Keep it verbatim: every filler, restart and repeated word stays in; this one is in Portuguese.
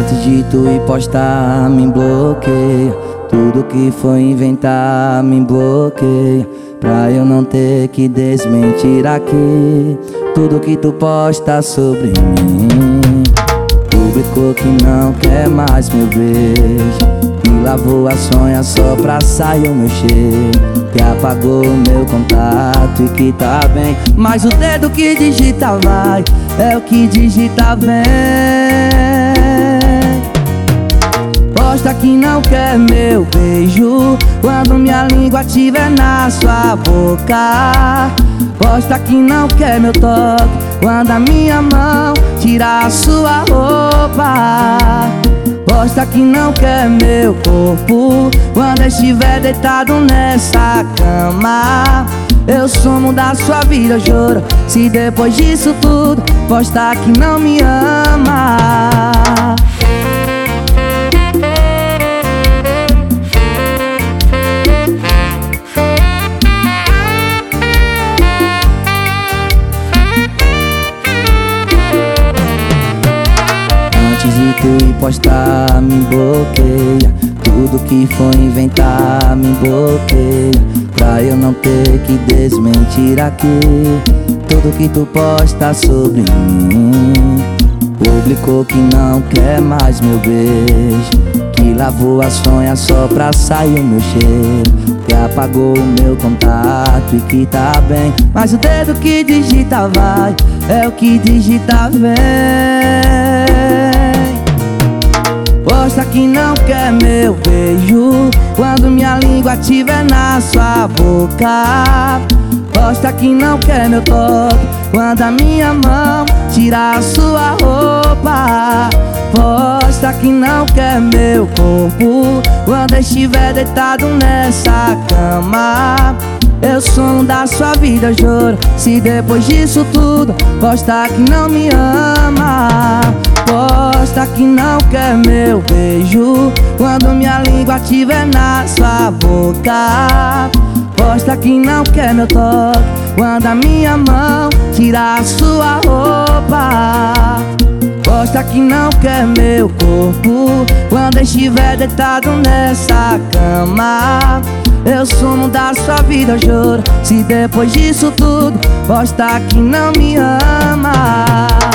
Antes de tu ir postar, me bloqueia. Tudo que foi inventar, me bloqueia. Pra eu não ter que desmentir aqui tudo que tu posta sobre mim. Publicou que não quer mais meu beijo, me lavou a sonha só pra sair o meu cheiro, que apagou o meu contato e que tá bem, mas o dedo que digita vai, é o que digita vem. Posta que não quer meu beijo quando minha língua tiver na sua boca. Posta que não quer meu toque quando a minha mão tira a sua roupa. Posta que não quer meu corpo quando estiver deitado nessa cama. Eu sumo da sua vida, juro, se depois disso tudo posta que não me ama. Antes de tu ir postar, me bloqueia. Tudo que for inventar, me bloqueia. Pra eu não ter que desmentir aqui tudo que tu posta sobre mim. Publicou que não quer mais meu beijo, que lavou a sonha só pra sair o meu cheiro, que apagou o meu contato e que tá bem, mas o dedo que digita vai, é o que digita vem. Posta que não quer meu beijo quando minha língua tiver na sua boca. Posta que não quer meu toque quando a minha mão tira a sua roupa. Posta que não quer meu corpo quando estiver deitado nessa cama. Eu sou um da sua vida, juro, se depois disso tudo posta que não me ama. Posta que não quer meu beijo quando minha língua tiver na sua boca. Posta que não quer meu toque quando a minha mão tira a sua roupa. Posta que não quer meu corpo quando estiver deitado nessa cama. Eu sumo da sua vida, juro, se depois disso tudo posta que não me ama.